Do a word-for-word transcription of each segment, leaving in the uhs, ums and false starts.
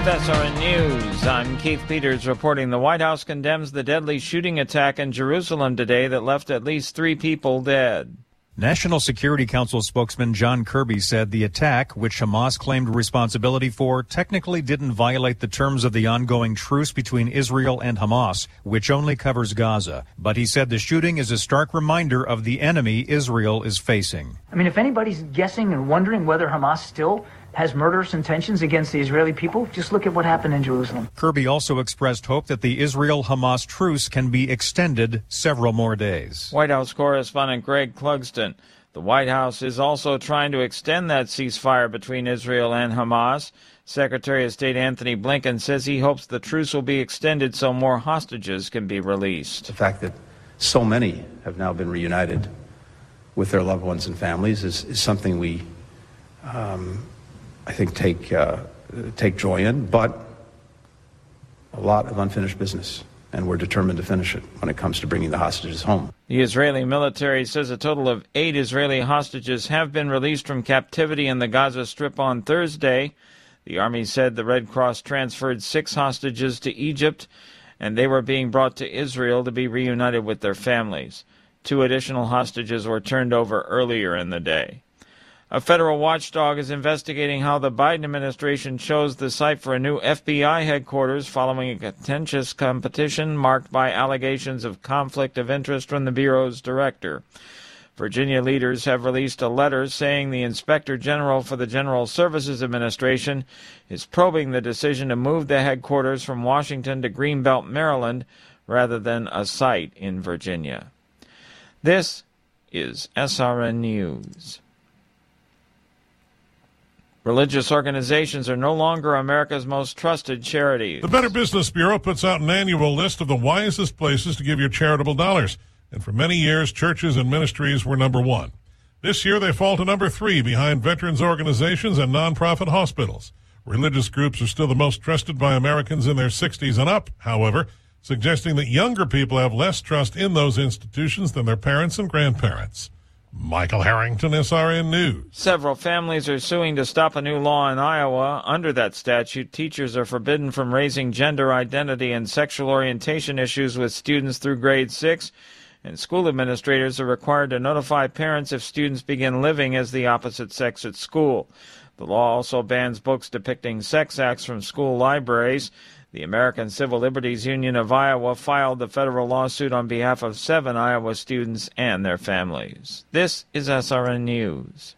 with S R N News. I'm Keith Peters reporting the White House condemns the deadly shooting attack in Jerusalem today that left at least three people dead. National Security Council spokesman John Kirby said the attack, which Hamas claimed responsibility for, technically didn't violate the terms of the ongoing truce between Israel and Hamas, which only covers Gaza. But he said the shooting is a stark reminder of the enemy Israel is facing. I mean, if anybody's guessing and wondering whether Hamas still has murderous intentions against the Israeli people, just look at what happened in Jerusalem. Kirby also expressed hope that the Israel-Hamas truce can be extended several more days. White House correspondent Greg Clugston. The White House is also trying to extend that ceasefire between Israel and Hamas. Secretary of State Anthony Blinken says he hopes the truce will be extended so more hostages can be released. The fact that so many have now been reunited with their loved ones and families is, is something we um, I think take uh, take joy in, but a lot of unfinished business, and we're determined to finish it when it comes to bringing the hostages home. The Israeli military says a total of eight Israeli hostages have been released from captivity in the Gaza Strip on Thursday. The army said the Red Cross transferred six hostages to Egypt, and they were being brought to Israel to be reunited with their families. Two additional hostages were turned over earlier in the day. A federal watchdog is investigating how the Biden administration chose the site for a new F B I headquarters following a contentious competition marked by allegations of conflict of interest from the Bureau's director. Virginia leaders have released a letter saying the Inspector General for the General Services Administration is probing the decision to move the headquarters from Washington to Greenbelt, Maryland, rather than a site in Virginia. This is S R N News. Religious organizations are no longer America's most trusted charities. The Better Business Bureau puts out an annual list of the wisest places to give your charitable dollars. And for many years, churches and ministries were number one. This year, they fall to number three behind veterans organizations and nonprofit hospitals. Religious groups are still the most trusted by Americans in their sixties and up, however, suggesting that younger people have less trust in those institutions than their parents and grandparents. Michael Harrington, S R N News. Several families are suing to stop a new law in Iowa. Under that statute, teachers are forbidden from raising gender identity and sexual orientation issues with students through grade six, and school administrators are required to notify parents if students begin living as the opposite sex at school. The law also bans books depicting sex acts from school libraries. The American Civil Liberties Union of Iowa filed the federal lawsuit on behalf of seven Iowa students and their families. This is S R N News.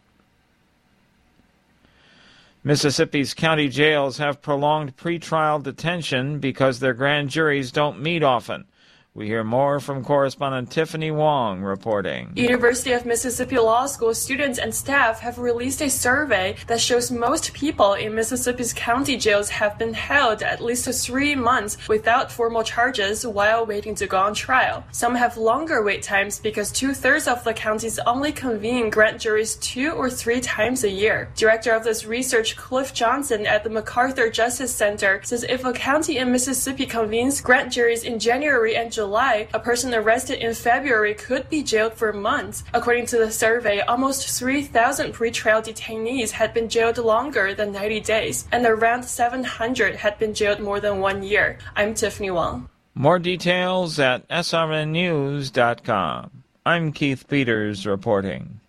Mississippi's county jails have prolonged pretrial detention because their grand juries don't meet often. We hear more from correspondent Tiffany Wong reporting. University of Mississippi Law School students and staff have released a survey that shows most people in Mississippi's county jails have been held at least three months without formal charges while waiting to go on trial. Some have longer wait times because two-thirds of the counties only convene grand juries two or three times a year. Director of this research, Cliff Johnson at the MacArthur Justice Center, says if a county in Mississippi convenes grand juries in January and July, July, a person arrested in February could be jailed for months. According to the survey, almost three thousand pretrial detainees had been jailed longer than ninety days, and around seven hundred had been jailed more than one year. I'm Tiffany Wong. More details at S R N news dot com. I'm Keith Peters reporting.